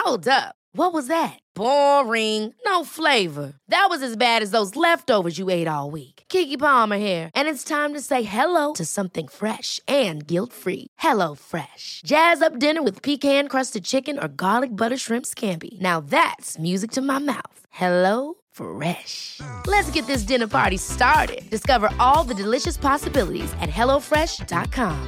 Hold up. What was that? Boring. No flavor. That was as bad as those leftovers you ate all week. Keke Palmer here, and it's time to say hello to something fresh and guilt-free. Hello Fresh. Jazz up dinner with pecan-crusted chicken or garlic butter shrimp scampi. Now that's music to my mouth. Hello Fresh. Let's get this dinner party started. Discover all the delicious possibilities at hellofresh.com.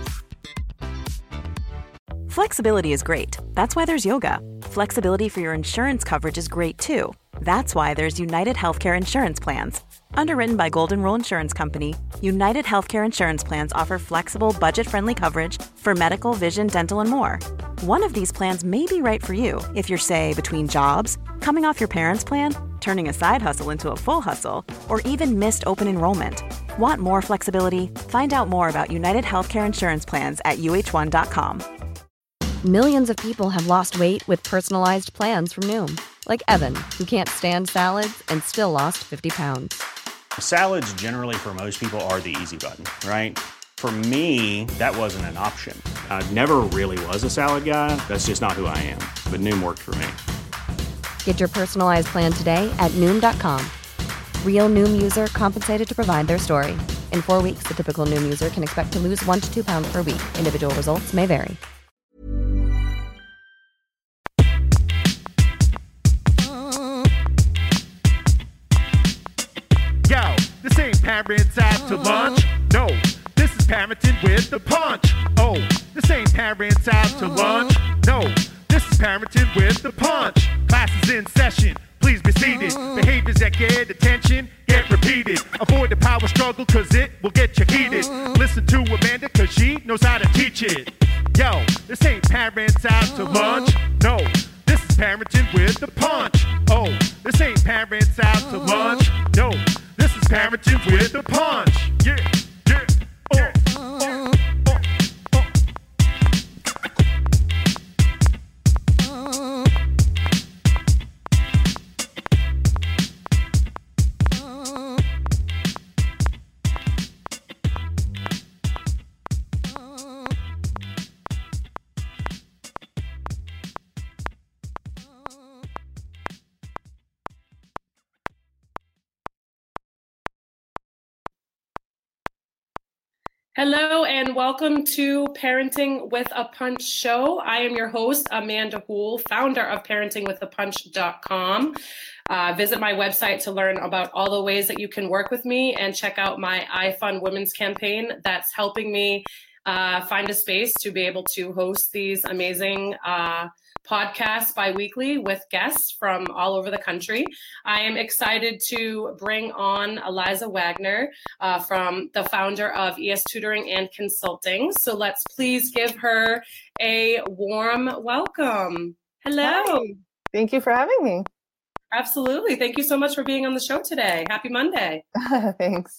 Flexibility is great. That's why there's yoga. Flexibility for your insurance coverage is great too. That's why there's United Healthcare Insurance Plans. Underwritten by Golden Rule Insurance Company, United Healthcare Insurance Plans offer flexible, budget-friendly coverage for medical, vision, dental, and more. One of these plans may be right for you if you're, say, between jobs, coming off your parents' plan, turning a side hustle into a full hustle, or even missed open enrollment. Want more flexibility? Find out more about United Healthcare Insurance Plans at uh1.com. Millions of people have lost weight with personalized plans from Noom. Like Evan, who can't stand salads and still lost 50 pounds. Salads generally for most people are the easy button, right? For me, that wasn't an option. I never really was a salad guy. That's just not who I am. But Noom worked for me. Get your personalized plan today at Noom.com. Real Noom user compensated to provide their story. In 4 weeks, the typical Noom user can expect to lose 1 to 2 pounds per week. Individual results may vary. Yo, this ain't parents out to lunch. No, this is parenting with the punch. Oh, this ain't parents out to lunch. No, this is parenting with the punch. Class is in session. Please be seated. Behaviors that get attention get repeated. Avoid the power struggle cause it will get you heated. Listen to Amanda cause she knows how to teach it. Yo, this ain't parents out to lunch. No, this is parenting with the punch. Oh, this ain't parents out to lunch. No, this is parenting with the punch. Yeah, yeah, Hello and welcome to Parenting with a Punch show. I am your host, Amanda Houle, founder of parentingwithapunch.com. Visit my website to learn about all the ways that you can work with me and check out my iFund Women's campaign that's helping me find a space to be able to host these amazing podcasts bi-weekly with guests from all over the country. I am excited to bring on Eliza Wagner from the founder of ES Tutoring and Consulting. So let's please give her a warm welcome. Hello. Hi. Thank you for having me. Absolutely. Thank you so much for being on the show today. Happy Monday. Thanks.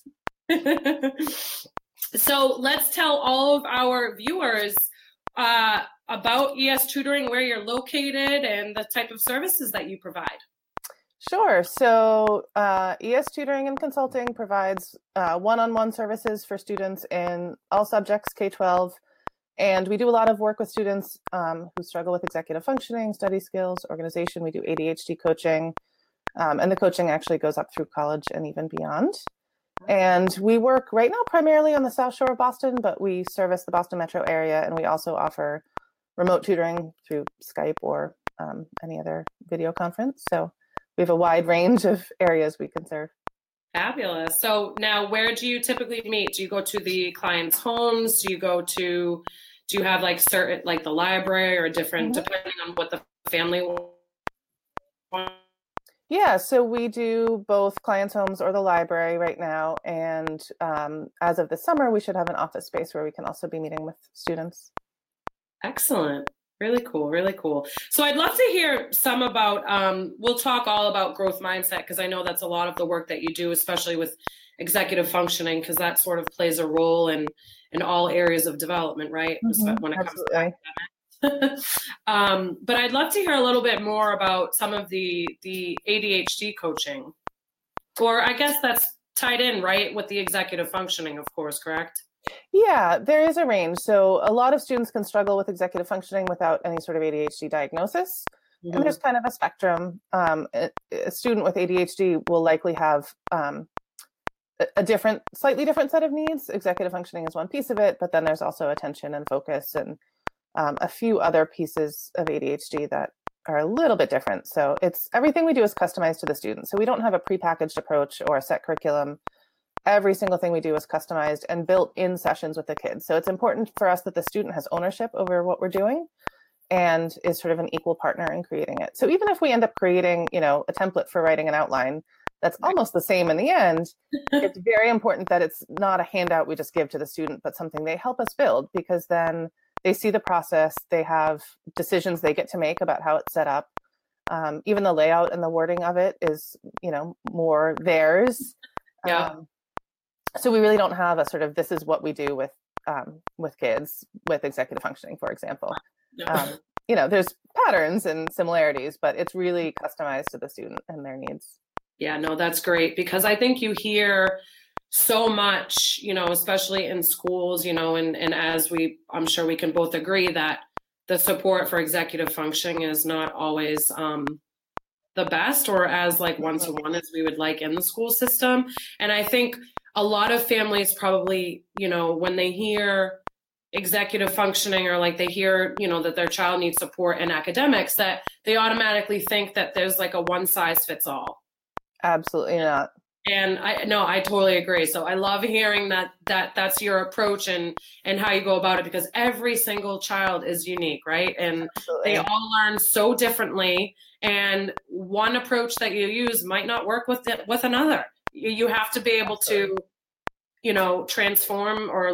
So let's tell all of our viewers about ES Tutoring, where you're located, and the type of services that you provide. Sure. So ES Tutoring and Consulting provides one-on-one services for students in all subjects, K-12. And we do a lot of work with students who struggle with executive functioning, study skills, organization. We do ADHD coaching. And the coaching actually goes up through college and even beyond. And we work right now primarily on the South Shore of Boston, but we service the Boston metro area. And we also offer remote tutoring through Skype or any other video conference. So we have a wide range of areas we can serve. Fabulous. So now where do you typically meet? Do you go to the clients' homes? Do you have like certain, like the library or different, depending on what the family wants? Yeah, so we do both clients' homes or the library right now. And as of this summer, we should have an office space where we can also be meeting with students. Excellent. Really cool. Really cool. So I'd love to hear some about, we'll talk all about growth mindset, because I know that's a lot of the work that you do, especially with executive functioning, because that sort of plays a role in all areas of development, right? When it comes to academics. But I'd love to hear a little bit more about some of the ADHD coaching, or I guess that's tied in, right, with the executive functioning, of course, correct? Yeah, there is a range. So a lot of students can struggle with executive functioning without any sort of ADHD diagnosis. And there's kind of a spectrum. A student with ADHD will likely have a slightly different set of needs. Executive functioning is one piece of it, but then there's also attention and focus and a few other pieces of ADHD that are a little bit different. So everything we do is customized to the student. So we don't have a prepackaged approach or a set curriculum. Every single thing we do is customized and built in sessions with the kids. So it's important for us that the student has ownership over what we're doing and is sort of an equal partner in creating it. So even if we end up creating, a template for writing an outline that's almost the same in the end, it's very important that it's not a handout we just give to the student, but something they help us build, because then they see the process, they have decisions they get to make about how it's set up. Even the layout and the wording of it is, more theirs. Yeah. So we really don't have a sort of, this is what we do with kids with executive functioning, for example. There's patterns and similarities, but it's really customized to the student and their needs. Yeah, no, that's great, because I think you hear so much, especially in schools, and as I'm sure we can both agree that the support for executive functioning is not always the best or as like one-to-one as we would like in the school system. And I think a lot of families probably, when they hear executive functioning or like they hear, that their child needs support in academics, that they automatically think that there's like a one size fits all. Absolutely not. And I totally agree. So I love hearing that's your approach and how you go about it, because every single child is unique, right? And Absolutely. They all learn so differently. And one approach that you use might not work with another. You have to be able to, transform or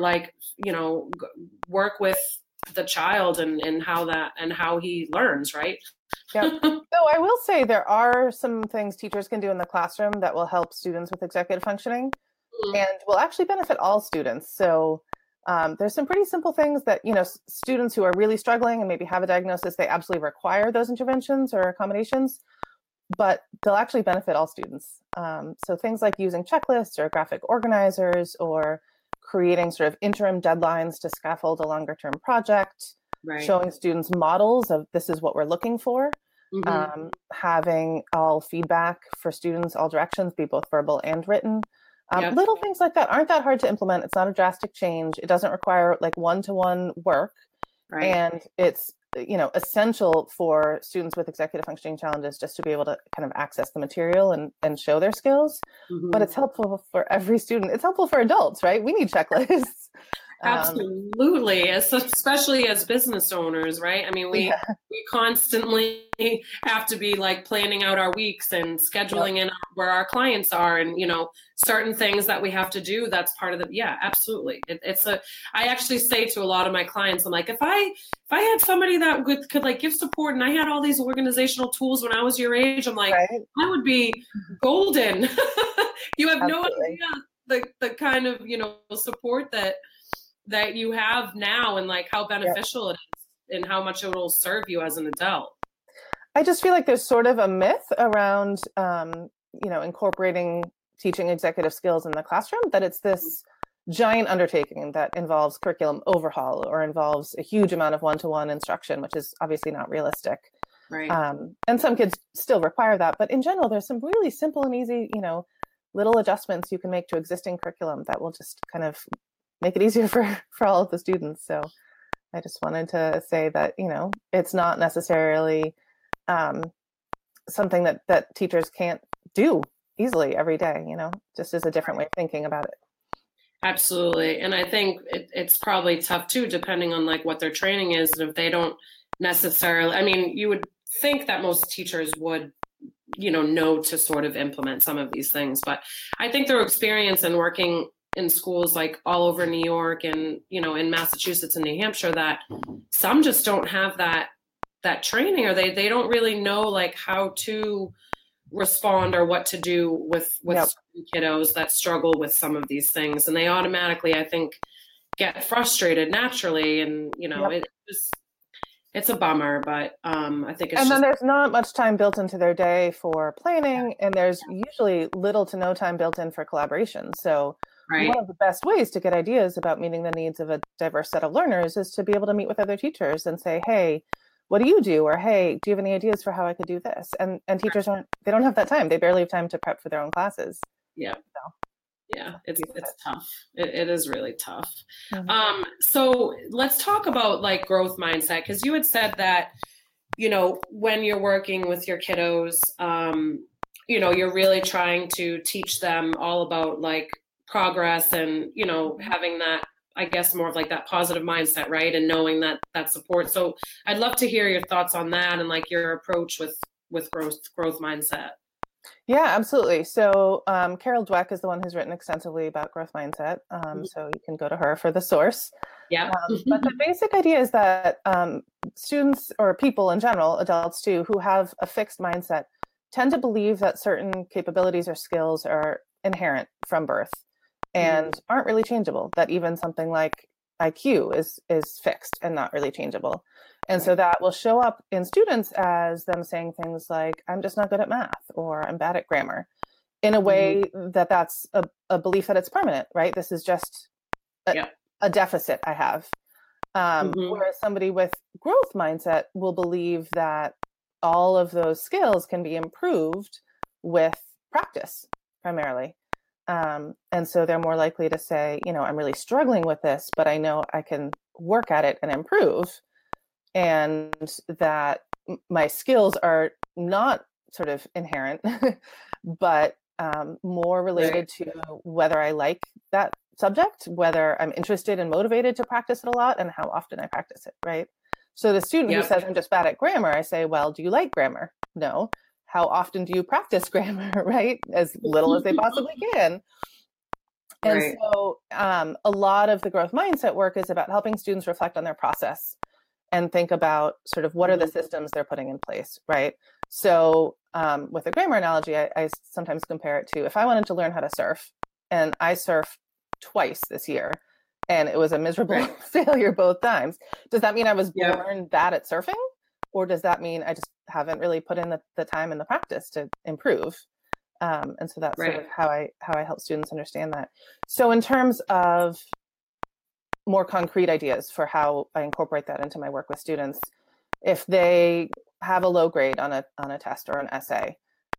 work with the child and how he learns, right? Yeah. So I will say there are some things teachers can do in the classroom that will help students with executive functioning and will actually benefit all students. So there's some pretty simple things that, students who are really struggling and maybe have a diagnosis, they absolutely require those interventions or accommodations, but they'll actually benefit all students. So things like using checklists or graphic organizers or creating sort of interim deadlines to scaffold a longer term project, right. Showing students models of this is what we're looking for, having all feedback for students, all directions, be both verbal and written. Little things like that aren't that hard to implement. It's not a drastic change. It doesn't require like one-to-one work. Right. And it's, essential for students with executive functioning challenges just to be able to kind of access the material and show their skills. But it's helpful for every student. It's helpful for adults, right? We need checklists. Absolutely, especially as business owners, right? I mean, we constantly have to be like planning out our weeks and scheduling in where our clients are, and certain things that we have to do. That's part of the absolutely. I actually say to a lot of my clients, I'm like, if I had somebody that could like give support, and I had all these organizational tools when I was your age, I'm like, I would be golden. You have no idea the kind of support that you have now, and like how beneficial it is and how much it will serve you as an adult. I just feel like there's sort of a myth around, incorporating teaching executive skills in the classroom, that it's this giant undertaking that involves curriculum overhaul or involves a huge amount of one-to-one instruction, which is obviously not realistic. Right. And some kids still require that, but in general, there's some really simple and easy, little adjustments you can make to existing curriculum that will just kind of make it easier for all of the students. So I just wanted to say that, it's not necessarily something that teachers can't do easily every day, just as a different way of thinking about it. Absolutely. And I think it's probably tough too, depending on like what their training is. And if they don't necessarily, I mean, you would think that most teachers would, know to sort of implement some of these things, but I think their experience in working in schools like all over New York and, in Massachusetts and New Hampshire, that some just don't have that training, or they don't really know like how to respond or what to do with kiddos that struggle with some of these things. And they automatically, I think, get frustrated naturally. And, it's a bummer, but I think then there's not much time built into their day for planning, and there's usually little to no time built in for collaboration. So one of the best ways to get ideas about meeting the needs of a diverse set of learners is to be able to meet with other teachers and say, hey, what do you do? Or, hey, do you have any ideas for how I could do this? And teachers they don't have that time. They barely have time to prep for their own classes. Yeah. So. Yeah, it's tough. It is really tough. Mm-hmm. So let's talk about like growth mindset, because you had said that, you know, when you're working with your kiddos, you know, you're really trying to teach them all about like progress and, you know, having that, I guess, more of like that positive mindset, right? And knowing that support. So I'd love to hear your thoughts on that and like your approach with growth mindset. Yeah, absolutely. So Carol Dweck is the one who's written extensively about growth mindset. So you can go to her for the source. Yeah. But the basic idea is that students, or people in general, adults too, who have a fixed mindset tend to believe that certain capabilities or skills are inherent from birth and aren't really changeable, that even something like IQ is fixed and not really changeable. And so that will show up in students as them saying things like, I'm just not good at math, or I'm bad at grammar, in a way that's a belief that it's permanent, right? This is just a deficit I have. Whereas somebody with growth mindset will believe that all of those skills can be improved with practice primarily. And so they're more likely to say, you know, I'm really struggling with this, but I know I can work at it and improve. And that my skills are not sort of inherent, but more related to whether I like that subject, whether I'm interested and motivated to practice it a lot, and how often I practice it, right? So the student who says, I'm just bad at grammar, I say, well, do you like grammar? No. How often do you practice grammar, right? As little as they possibly can. And so a lot of the growth mindset work is about helping students reflect on their process and think about sort of what are the systems they're putting in place, right? So with a grammar analogy, I sometimes compare it to if I wanted to learn how to surf, and I surfed twice this year, and it was a miserable failure both times. Does that mean I was born bad at surfing? Or does that mean I just haven't really put in the time and the practice to improve? And so that's sort of how I help students understand that. So in terms of more concrete ideas for how I incorporate that into my work with students, if they have a low grade on a test or an essay,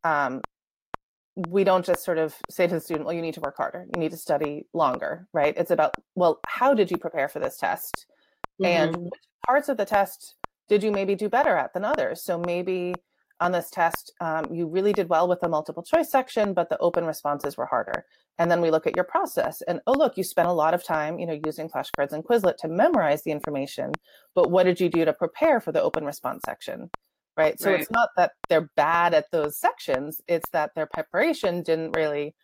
we don't just sort of say to the student, well, you need to work harder, you need to study longer, right? It's about, well, how did you prepare for this test? And which parts of the test did you maybe do better at than others? So maybe on this test, you really did well with the multiple choice section, but the open responses were harder. And then we look at your process and, oh, look, you spent a lot of time, you know, using flashcards and Quizlet to memorize the information, but what did you do to prepare for the open response section, right? So it's not that they're bad at those sections, it's that their preparation didn't really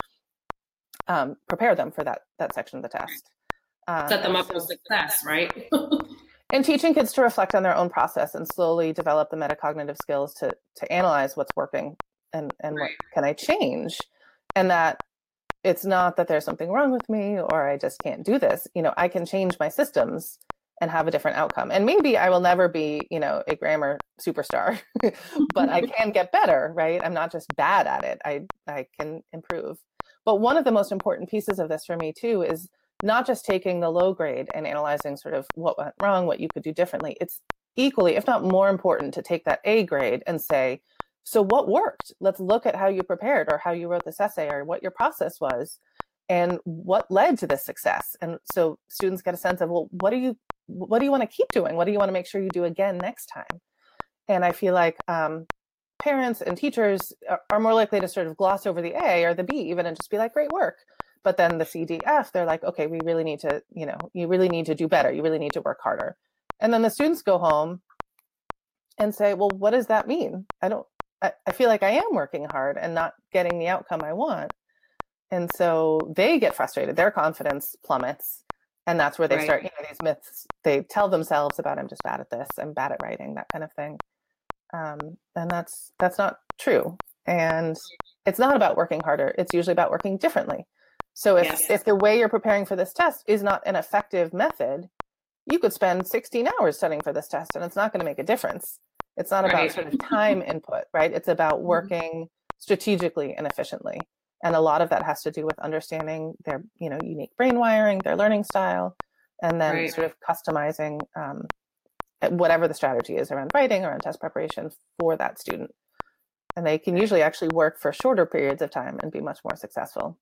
prepare them for that section of the test. Set them up for success, right? And teaching kids to reflect on their own process and slowly develop the metacognitive skills to analyze what's working and what can I change, and that it's not that there's something wrong with me or I just can't do this. You know, I can change my systems and have a different outcome. And maybe I will never be, you know, a grammar superstar, but I can get better, right? I'm not just bad at it. I can improve. But one of the most important pieces of this for me too is not just taking the low grade and analyzing sort of what went wrong, what you could do differently. It's equally, if not more important, to take that A grade and say, so what worked? Let's look at how you prepared or how you wrote this essay or what your process was and what led to this success. And so students get a sense of, well, what do you want to keep doing? What do you want to make sure you do again next time? And I feel like parents and teachers are more likely to sort of gloss over the A or the B even and just be like, great work. But then the C, D, F, they're like, okay, we really need to, you know, you really need to do better. You really need to work harder. And then the students go home and say, well, what does that mean? I feel like I am working hard and not getting the outcome I want. And so they get frustrated. Their confidence plummets. And that's where they start, you know, these myths they tell themselves about, I'm just bad at this, I'm bad at writing, that kind of thing. And that's not true. And it's not about working harder. It's usually about working differently. So if the way you're preparing for this test is not an effective method, you could spend 16 hours studying for this test and it's not going to make a difference. It's not about sort of time input, right? It's about working strategically and efficiently. And a lot of that has to do with understanding their, you know, unique brain wiring, their learning style, and then sort of customizing whatever the strategy is around writing, around test preparation for that student. And they can usually actually work for shorter periods of time and be much more successful.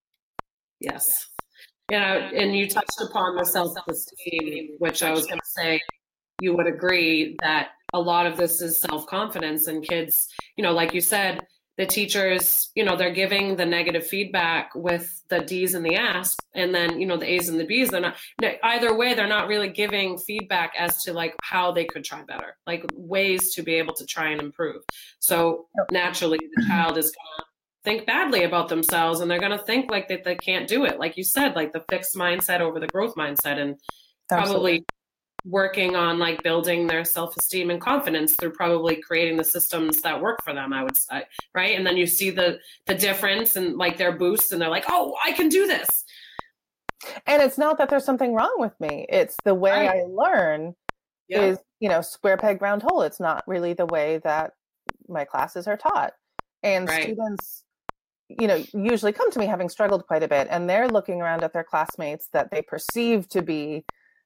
Yes. Yeah, and you touched upon the self-esteem, which I was going to say, you would agree that a lot of this is self-confidence, and kids, like you said, the teachers, they're giving the negative feedback with the D's and the F's, and then, the A's and the B's, they're not, either way, they're not really giving feedback as to like how they could try better, like ways to be able to try and improve. So naturally the child is going to think badly about themselves, and they're going to think like that they can't do it. Like you said, like the fixed mindset over the growth mindset, and probably working on like building their self-esteem and confidence through probably creating the systems that work for them, I would say, right? And then you see the difference and like their boosts, and they're like, oh, I can do this. And it's not that there's something wrong with me. It's the way I learn is, square peg, round hole. It's not really the way that my classes are taught. And students, usually come to me having struggled quite a bit, and they're looking around at their classmates that they perceive to be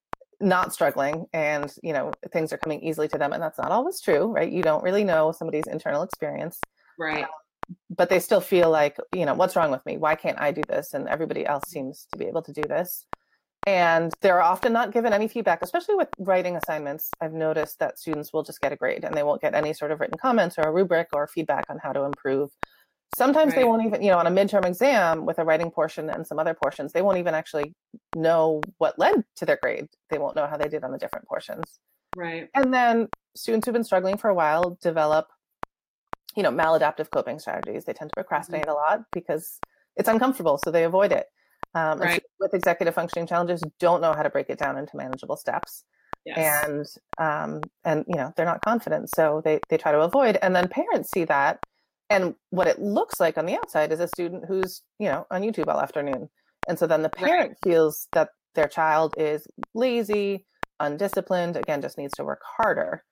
not struggling, and things are coming easily to them, and that's not always true, right? You don't really know somebody's internal experience, right? But they still feel like, what's wrong with me? Why can't I do this? And everybody else seems to be able to do this. And they're often not given any feedback, especially with writing assignments. I've noticed that students will just get a grade, and they won't get any sort of written comments or a rubric or feedback on how to improve. Sometimes they won't even, on a midterm exam with a writing portion and some other portions, they won't even actually know what led to their grade. They won't know how they did on the different portions. Right. And then students who've been struggling for a while develop, maladaptive coping strategies. They tend to procrastinate a lot because it's uncomfortable, so they avoid it. And with executive functioning challenges, don't know how to break it down into manageable steps. Yes. And they're not confident, so they try to avoid. And then parents see that. And what it looks like on the outside is a student who's, on YouTube all afternoon. And so then the parent feels that their child is lazy, undisciplined, again, just needs to work harder.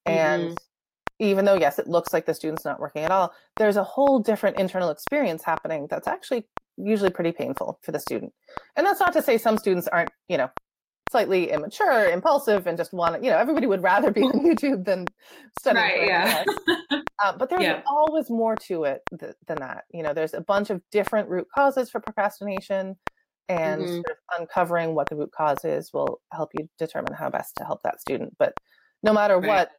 And even though, yes, it looks like the student's not working at all, there's a whole different internal experience happening that's actually usually pretty painful for the student. And that's not to say some students aren't, slightly immature, impulsive, and just want to, everybody would rather be on YouTube than studying. Right, but there's always more to it than that. There's a bunch of different root causes for procrastination, and sort of uncovering what the root cause is will help you determine how best to help that student. But no matter what,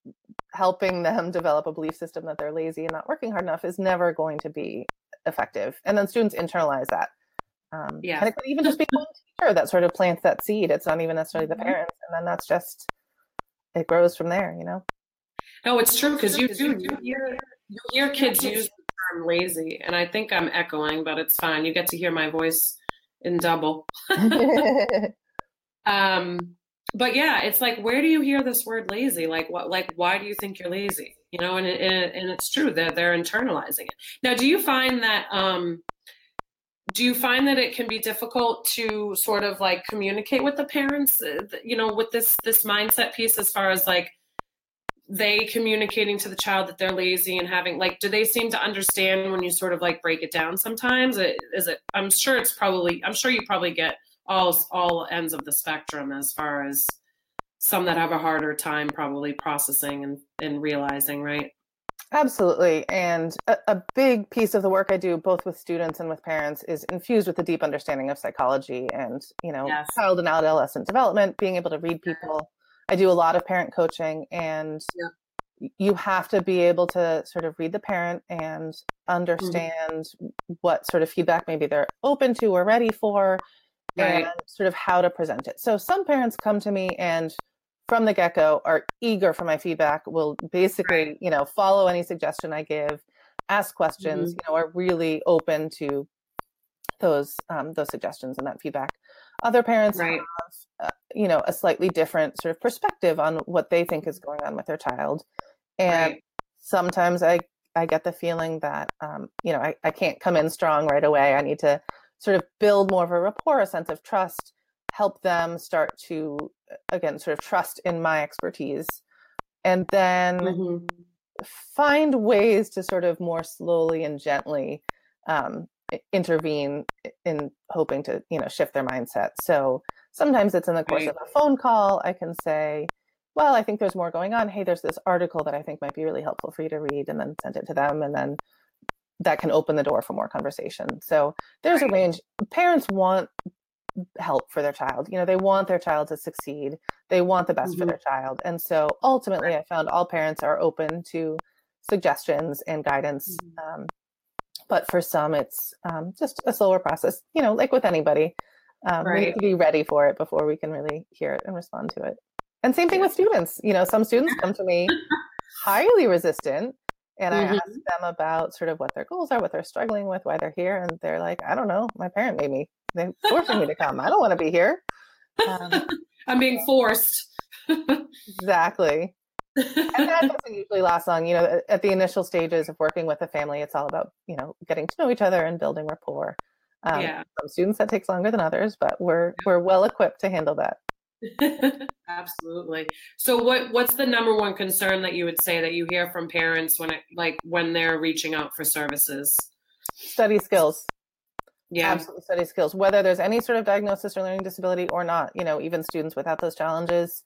helping them develop a belief system that they're lazy and not working hard enough is never going to be effective. And then students internalize that. And it could even just be one teacher that sort of plants that seed. It's not even necessarily the parents. And then that's just, it grows from there, No, it's true, because you hear kids use the term lazy, and I think I'm echoing, but it's fine. You get to hear my voice in double. But yeah, it's like, where do you hear this word lazy? Like what? Like, why do you think you're lazy? And it's true that they're internalizing it. Now, do you find that it can be difficult to sort of like communicate with the parents, with this mindset piece, as far as like they communicating to the child that they're lazy and having like, do they seem to understand when you sort of like break it down sometimes? I'm sure you probably get all ends of the spectrum, as far as some that have a harder time probably processing and realizing, right? Absolutely. And a big piece of the work I do, both with students and with parents, is infused with a deep understanding of psychology and, child and adolescent development, being able to read people. I do a lot of parent coaching, and you have to be able to sort of read the parent and understand what sort of feedback maybe they're open to or ready for, and sort of how to present it. So some parents come to me and from the get-go are eager for my feedback, will basically, follow any suggestion I give, ask questions, are really open to those suggestions and that feedback. Other parents have, a slightly different sort of perspective on what they think is going on with their child. And sometimes I get the feeling that, I can't come in strong right away. I need to sort of build more of a rapport, a sense of trust, help them start to, again, sort of trust in my expertise, and then find ways to sort of more slowly and gently intervene in hoping to, shift their mindset. So sometimes it's in the course of a phone call. I can say, well, I think there's more going on. Hey, there's this article that I think might be really helpful for you to read, and then send it to them. And then that can open the door for more conversation. So there's a range. Parents want help for their child. They want their child to succeed. They want the best for their child. And so ultimately, I found all parents are open to suggestions and guidance. But for some, it's just a slower process, like with anybody. We need to be ready for it before we can really hear it and respond to it. And same thing with students. Some students come to me highly resistant, and I ask them about sort of what their goals are, what they're struggling with, why they're here. And they're like, I don't know, my parent made me. They're forcing me to come. I don't want to be here. I'm being forced. Exactly. And that doesn't usually last long. At the initial stages of working with a family, it's all about, getting to know each other and building rapport. Some students that takes longer than others, but we're well equipped to handle that. Absolutely. So what's the number one concern that you would say that you hear from parents when they're reaching out for services? Study skills. Yeah. Absolutely, study skills, whether there's any sort of diagnosis or learning disability or not, even students without those challenges.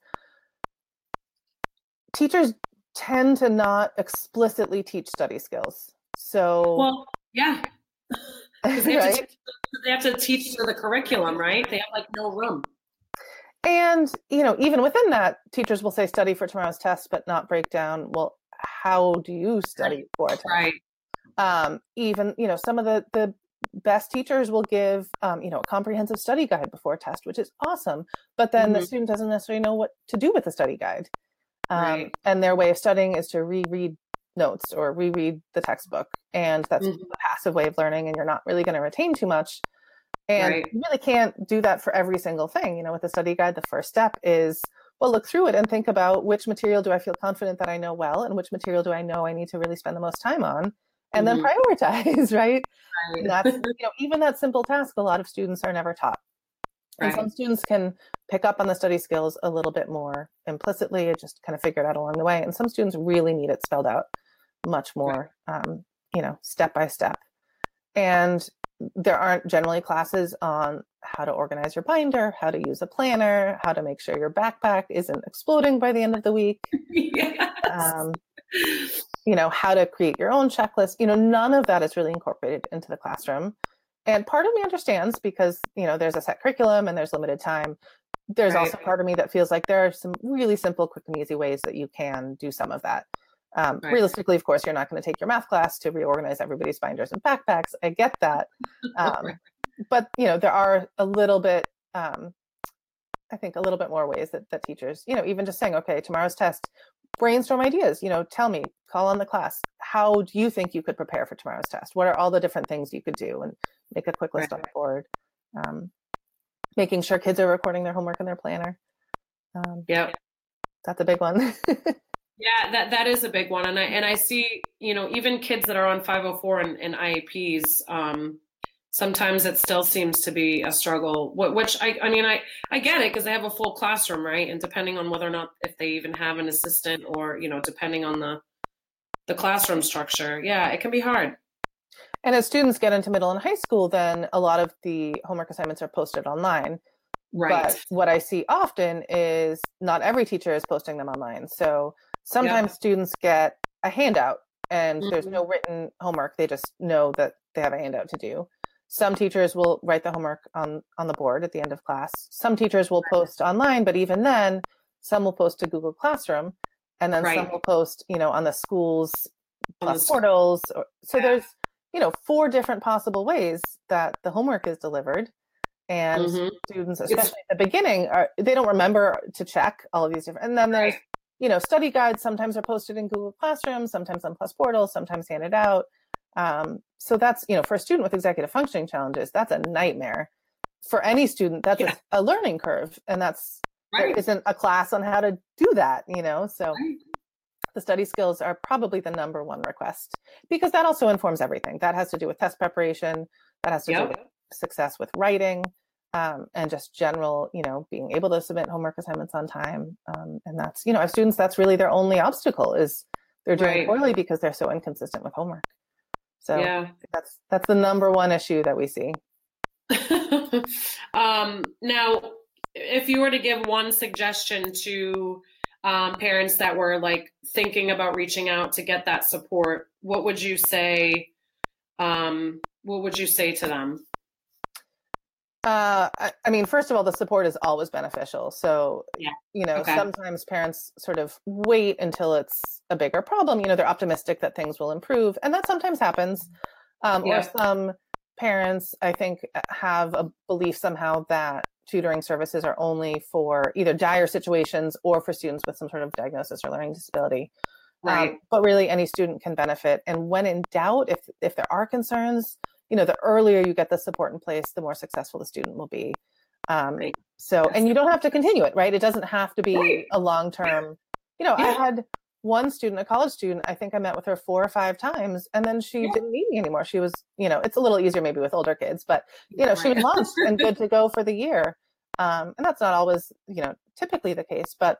Teachers tend to not explicitly teach study skills. So, well, yeah. They have to teach to the curriculum, right? They have no room. And, even within that, teachers will say study for tomorrow's test, but not break down, well, how do you study for a test? Right. Even, some of the best teachers will give, a comprehensive study guide before a test, which is awesome. But then the student doesn't necessarily know what to do with the study guide. And their way of studying is to reread notes or reread the textbook. And that's a passive way of learning, and you're not really going to retain too much. And you really can't do that for every single thing. With the study guide, the first step is, well, look through it and think about which material do I feel confident that I know well, and which material do I know I need to really spend the most time on, and then prioritize, right? And that's, even that simple task, a lot of students are never taught. And some students can pick up on the study skills a little bit more implicitly and just kind of figure it out along the way. And some students really need it spelled out much more, step by step. And there aren't generally classes on how to organize your binder, how to use a planner, how to make sure your backpack isn't exploding by the end of the week. Yes. How to create your own checklist. None of that is really incorporated into the classroom. And part of me understands because, there's a set curriculum and there's limited time. There's also part of me that feels like there are some really simple, quick and easy ways that you can do some of that. Realistically, of course, you're not going to take your math class to reorganize everybody's binders and backpacks. I get that. But, there are a little bit, I think a little bit more ways that teachers, even just saying, okay, tomorrow's test, brainstorm ideas, tell me, call on the class. How do you think you could prepare for tomorrow's test? What are all the different things you could do? And make a quick list on the board. Making sure kids are recording their homework in their planner. That's a big one. Yeah, that is a big one. And I see, even kids that are on 504 and IEPs, sometimes it still seems to be a struggle, which I get it because they have a full classroom, right? And depending on whether or not, if they even have an assistant or, depending on the classroom structure, it can be hard. And as students get into middle and high school, then a lot of the homework assignments are posted online. Right. But what I see often is not every teacher is posting them online. So sometimes students get a handout and there's no written homework. They just know that they have a handout to do. Some teachers will write the homework on the board at the end of class. Some teachers will post online, but even then, some will post to Google Classroom, and then some will post, on the school's portals. So there's, 4 different possible ways that the homework is delivered. And students, especially at the beginning, they don't remember to check all of these different. And then there's, study guides sometimes are posted in Google Classroom, sometimes on Plus Portal, sometimes handed out. So that's, for a student with executive functioning challenges, that's a nightmare. For any student, that's a learning curve. And there isn't a class on how to do that, so the study skills are probably the number one request, because that also informs everything. That has to do with test preparation. That has to do with success with writing, and just general, being able to submit homework assignments on time. And that's, I have students, that's really their only obstacle is they're doing poorly because they're so inconsistent with homework. So that's the number one issue that we see. Now, if you were to give one suggestion to parents that were like thinking about reaching out to get that support, what would you say? What would you say to them? I mean, first of all, the support is always beneficial. So, Yeah. Okay. Sometimes parents sort of wait until it's a bigger problem. They're optimistic that things will improve, and that sometimes happens. Or some parents, I think, have a belief somehow that tutoring services are only for either dire situations or for students with some sort of diagnosis or learning disability. Right. But really, any student can benefit. And when in doubt, if there are concerns, the earlier you get the support in place, the more successful the student will be. So, and you don't have to continue it, right? It doesn't have to be a long-term, I had one student, a college student, I think I met with her 4 or 5 times, and then she didn't need me anymore. She was, it's a little easier maybe with older kids, but, she was launched and good to go for the year. And that's not always, typically the case, but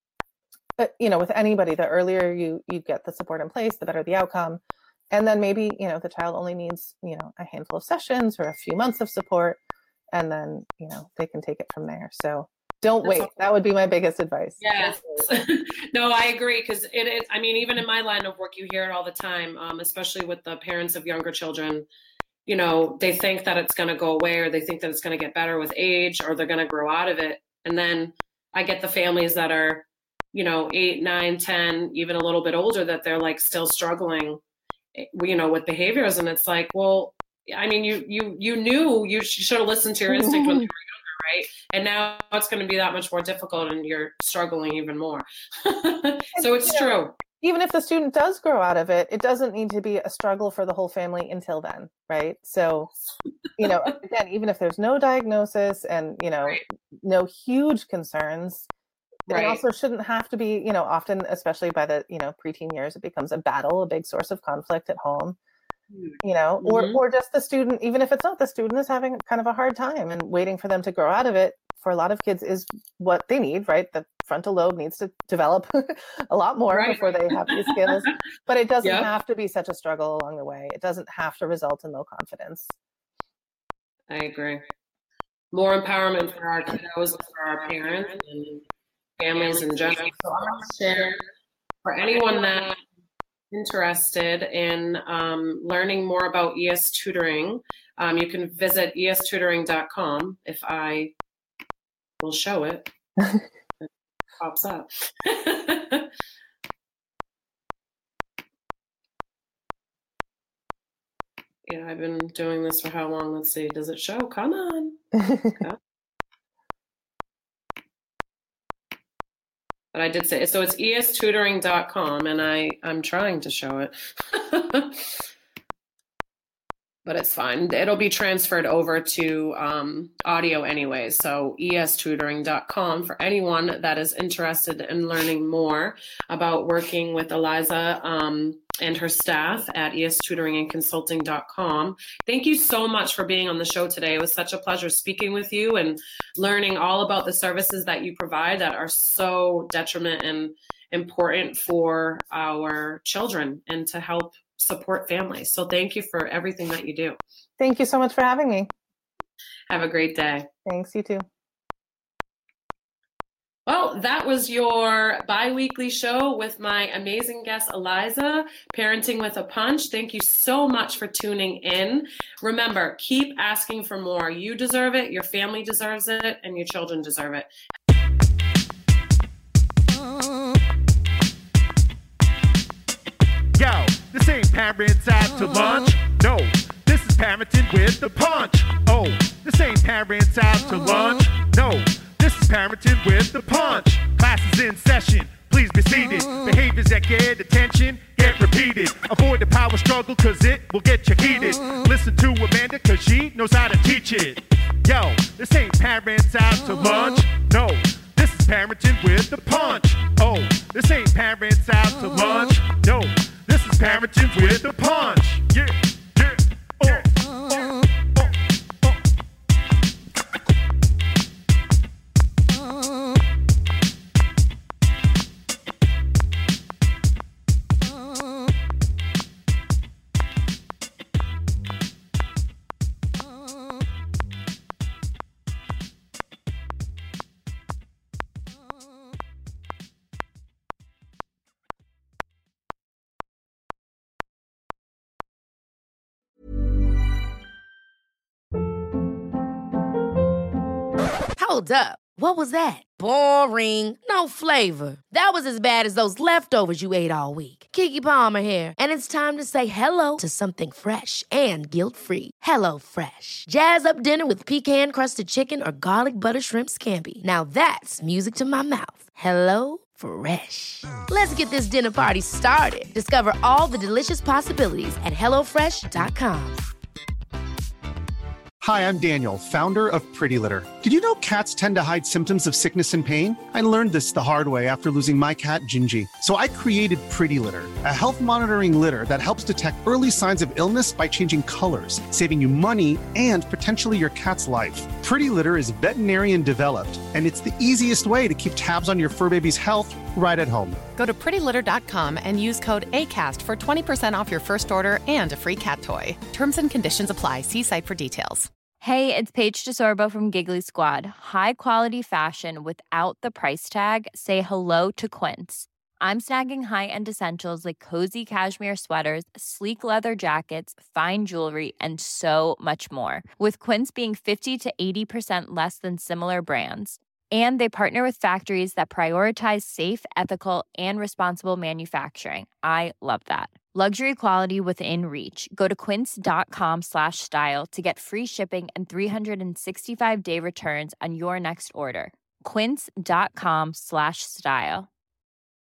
with anybody, the earlier you get the support in place, the better the outcome. And then maybe, the child only needs, a handful of sessions or a few months of support, and then, they can take it from there. So don't wait. That would be my biggest advice. Yes. No, I agree. Because it is, I mean, even in my line of work, you hear it all the time, especially with the parents of younger children. They think that it's going to go away, or they think that it's going to get better with age, or they're going to grow out of it. And then I get the families that are, 8, 9, 10, even a little bit older, that they're like still struggling, with behaviors. And it's like, well, I mean, you knew you should have listened to your instinct when you were younger, right? And now it's going to be that much more difficult, and you're struggling even more. So it's true. Even if the student does grow out of it, it doesn't need to be a struggle for the whole family until then, right? So, again, even if there's no diagnosis and, no huge concerns, it also shouldn't have to be, often, especially by the, preteen years, it becomes a battle, a big source of conflict at home, or just the student, even if it's not the student, is having kind of a hard time, and waiting for them to grow out of it for a lot of kids is what they need, right? The frontal lobe needs to develop a lot more before they have these skills, but it doesn't have to be such a struggle along the way. It doesn't have to result in low confidence. I agree. More empowerment for our kiddos, for our parents, and families in general. So I'm going to share for anyone that's interested in learning more about ES tutoring. You can visit estutoring.com. If I will show it, it pops up. Yeah, I've been doing this for how long? Let's see. Does it show? Come on. Okay. But I did say, so it's estutoring.com, and I'm trying to show it. But it's fine. It'll be transferred over to audio anyway. So estutoring.com for anyone that is interested in learning more about working with Eliza and her staff at estutoringandconsulting.com. Thank you so much for being on the show today. It was such a pleasure speaking with you and learning all about the services that you provide that are so detriment and important for our children and to help support families. So thank you for everything that you do. Thank you so much for having me. Have a great day. Thanks, you too. Well, that was your bi-weekly show with my amazing guest, Eliza, Parenting with a Punch. Thank you so much for tuning in. Remember, keep asking for more. You deserve it, your family deserves it, and your children deserve it. Yo, this ain't parents out to lunch. No, this is parenting with the punch. Oh, this ain't parents out to lunch. No, this is parenting with the punch. Class is in session. Please be seated. Behaviors that get attention get repeated. Avoid the power struggle, cause it will get you heated. Listen to Amanda, cause she knows how to teach it. Yo, this ain't parents out to lunch. No, this is parenting with the punch. Oh, this ain't parents out to lunch. No, this is parenting with the punch. Yeah, yeah, yeah. Hold up. What was that? Boring. No flavor. That was as bad as those leftovers you ate all week. Keke Palmer here, and it's time to say hello to something fresh and guilt-free. Hello Fresh. Jazz up dinner with pecan-crusted chicken or garlic butter shrimp scampi. Now that's music to my mouth. Hello Fresh. Let's get this dinner party started. Discover all the delicious possibilities at HelloFresh.com. Hi, I'm Daniel, founder of Pretty Litter. Did you know cats tend to hide symptoms of sickness and pain? I learned this the hard way after losing my cat, Gingy. So I created Pretty Litter, a health monitoring litter that helps detect early signs of illness by changing colors, saving you money and potentially your cat's life. Pretty Litter is veterinarian developed, and it's the easiest way to keep tabs on your fur baby's health right at home. Go to prettylitter.com and use code ACAST for 20% off your first order and a free cat toy. Terms and conditions apply. See site for details. Hey, it's Paige DeSorbo from Giggly Squad. High quality fashion without the price tag. Say hello to Quince. I'm snagging high-end essentials like cozy cashmere sweaters, sleek leather jackets, fine jewelry, and so much more. With Quince being 50 to 80% less than similar brands. And they partner with factories that prioritize safe, ethical, and responsible manufacturing. I love that. Luxury quality within reach. Go to quince.com/style to get free shipping and 365-day returns on your next order. Quince.com/style.